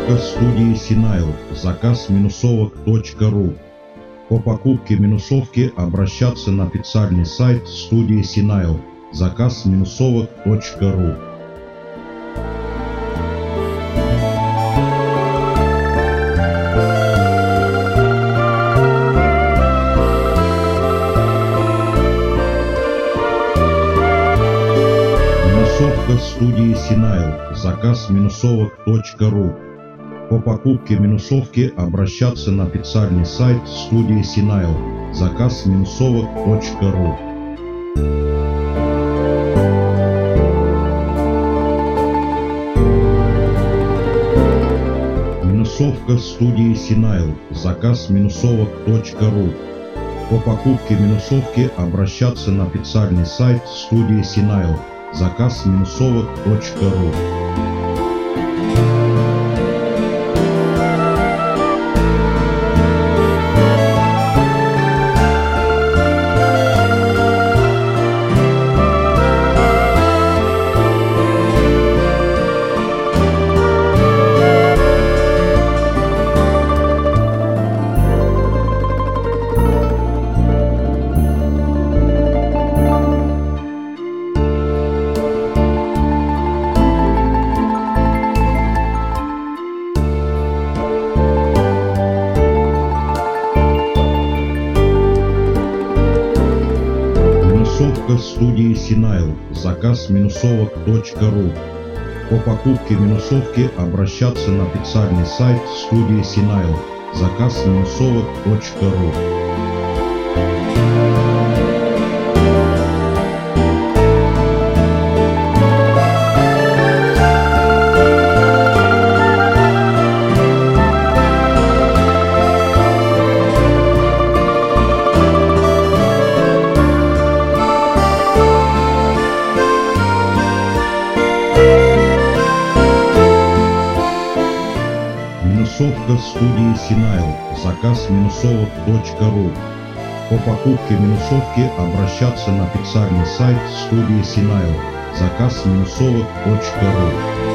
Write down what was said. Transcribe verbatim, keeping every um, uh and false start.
Минусовка студии Синайл. Заказ минусовок точка ру. По покупке минусовки обращаться на официальный сайт студии Синайл. Заказ минусовок точка ру. Минусовка студии Синайл. Заказ минусовок точка ру. По покупке минусовки обращаться на официальный сайт студии Синайл. Заказ минусовок точка ру. Минусовка студии Синайл. Заказ минусовок точка ру. По покупке минусовки обращаться на официальный сайт студии Синайл. Заказ минусовок точка ру. Минусовка студии Синайл. Заказ минусовок точка ру. По покупке минусовки обращаться на официальный сайт студии Синайл. Заказ минусовок точка ру. Минусовка студии Синайл. Заказ минусовок точка ру. По покупке минусовки обращаться на официальный сайт студии Синайл. Заказ минусовок точка ру.